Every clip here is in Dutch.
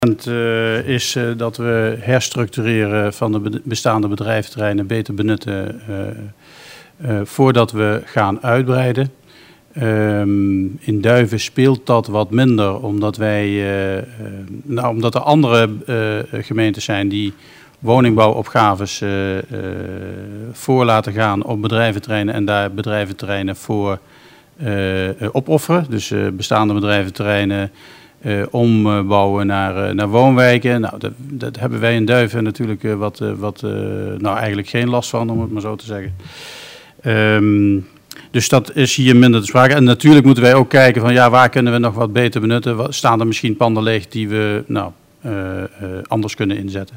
Is dat we herstructureren van de bestaande bedrijventerreinen beter benutten voordat we gaan uitbreiden. In Duiven speelt dat wat minder, omdat omdat er andere gemeentes zijn die woningbouwopgaves voor laten gaan op bedrijventerreinen en daar bedrijventerreinen voor opofferen. Dus bestaande bedrijventerreinen ombouwen naar woonwijken. Nou, dat hebben wij in Duiven natuurlijk eigenlijk geen last van, om het maar zo te zeggen. Dus dat is hier minder te sprake. En natuurlijk moeten wij ook kijken van waar kunnen we nog wat beter benutten. Staan er misschien panden leeg die we anders kunnen inzetten.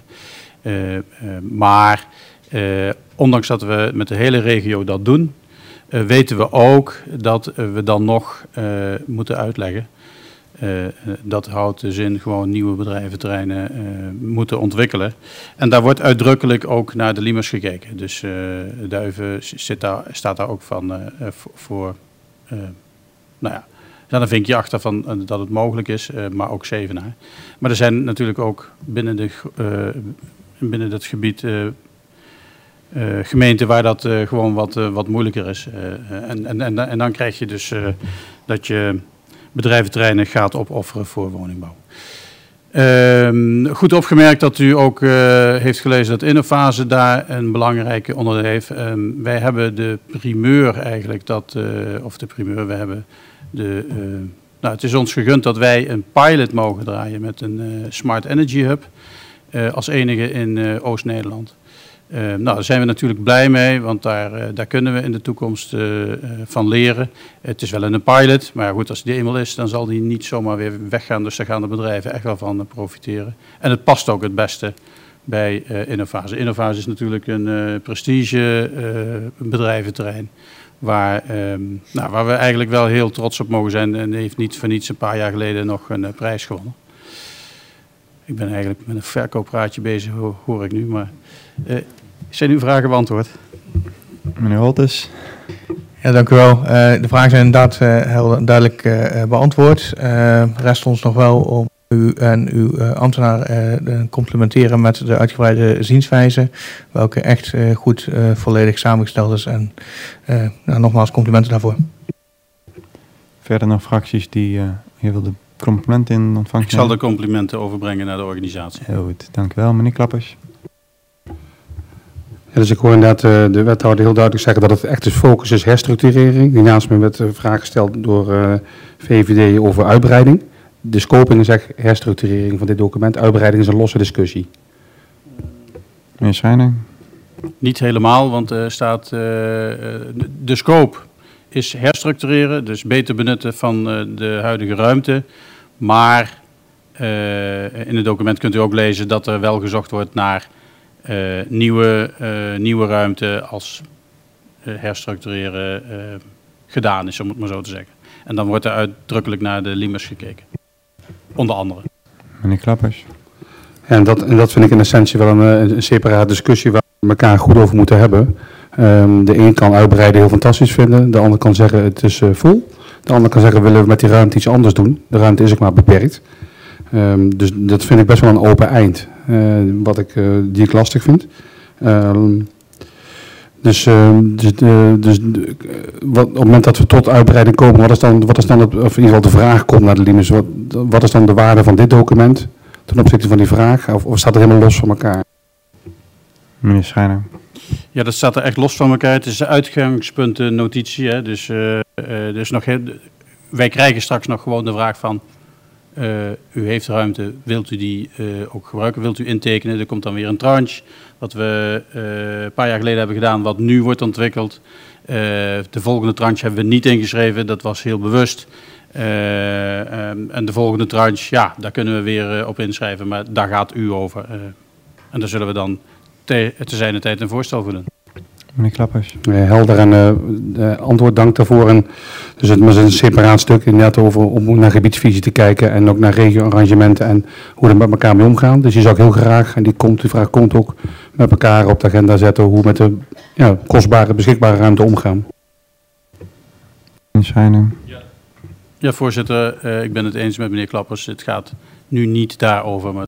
Maar ondanks dat we met de hele regio dat doen, weten we ook dat we dan nog moeten uitleggen. Dat houdt dus in gewoon nieuwe bedrijventerreinen moeten ontwikkelen. En daar wordt uitdrukkelijk ook naar de LIMERS gekeken. Dus Duiven staat daar ook van voor. Dan vind je achter van dat het mogelijk is, maar ook Zevenaar. Maar er zijn natuurlijk ook binnen dat gebied gemeenten waar dat gewoon wat moeilijker is. En dan krijg je dus dat je bedrijventerreinen gaat opofferen voor woningbouw. Goed opgemerkt dat u ook heeft gelezen dat Innofase daar een belangrijke onderdeel heeft. Wij hebben de primeur eigenlijk, we hebben het is ons gegund dat wij een pilot mogen draaien met een Smart Energy Hub als enige in Oost-Nederland. Daar zijn we natuurlijk blij mee, want daar kunnen we in de toekomst van leren. Het is wel een pilot, maar goed, als die eenmaal is, dan zal die niet zomaar weer weggaan. Dus daar gaan de bedrijven echt wel van profiteren. En het past ook het beste bij Innofase. Innofase is natuurlijk een prestige bedrijventerrein waar we eigenlijk wel heel trots op mogen zijn. En heeft niet voor niets een paar jaar geleden nog een prijs gewonnen. Ik ben eigenlijk met een verkooppraatje bezig, hoor ik nu, maar zijn uw vragen beantwoord? Meneer Holtes. Ja, dank u wel. De vragen zijn inderdaad heel duidelijk beantwoord. Rest ons nog wel om u en uw ambtenaar te complimenteren met de uitgebreide zienswijze, welke echt goed volledig samengesteld is. En nogmaals complimenten daarvoor. Verder nog fracties die hier wilden complimenten in ontvangst Ik zal de complimenten overbrengen naar de organisatie. Heel goed, dank u wel. Meneer Klappers. Ja, dus ik hoor inderdaad de wethouder heel duidelijk zeggen dat het echt de focus is herstructurering. Hiernaast werd de vraag gesteld door VVD over uitbreiding. De scoping is echt herstructurering van dit document. Uitbreiding is een losse discussie. Meneer Schrijner. Niet helemaal, want er staat de scope is herstructureren, dus beter benutten van de huidige ruimte. Maar in het document kunt u ook lezen dat er wel gezocht wordt naar nieuwe ruimte als herstructureren gedaan is, om het maar zo te zeggen. En dan wordt er uitdrukkelijk naar de LIMERS gekeken. Onder andere. Meneer Klappers. En dat vind ik in essentie wel een separate discussie waar we elkaar goed over moeten hebben. De een kan uitbreiden heel fantastisch vinden. De ander kan zeggen het is vol. De ander kan zeggen willen we met die ruimte iets anders doen. De ruimte is ook maar beperkt. Dus dat vind ik best wel een open eind. Die ik lastig vind. Dus op het moment dat we tot uitbreiding komen, wat is dan of in ieder geval de vraag komt naar de LIMERS, wat is dan de waarde van dit document ten opzichte van die vraag? Of staat het helemaal los van elkaar? Meneer Schrijner. Ja, dat staat er echt los van elkaar. Het is de uitgangspuntennotitie. Hè? Dus wij krijgen straks nog gewoon de vraag van, u heeft ruimte, wilt u die ook gebruiken, wilt u intekenen? Er komt dan weer een tranche, wat we een paar jaar geleden hebben gedaan, wat nu wordt ontwikkeld. De volgende tranche hebben we niet ingeschreven, dat was heel bewust. En de volgende tranche, ja, daar kunnen we weer op inschrijven, maar daar gaat u over. En daar zullen we dan te zijner tijd een voorstel voor doen. Meneer Klappers. Helder en antwoord, dank daarvoor. En dus het is een separaat stuk inderdaad over om naar gebiedsvisie te kijken en ook naar regio-arrangementen en hoe we met elkaar mee omgaan. Dus je zou ook heel graag, en die vraag komt ook, met elkaar op de agenda zetten hoe we met de kostbare, beschikbare ruimte omgaan. Meneer Schrijner. Ja, voorzitter, ik ben het eens met meneer Klappers. Het gaat nu niet daarover, maar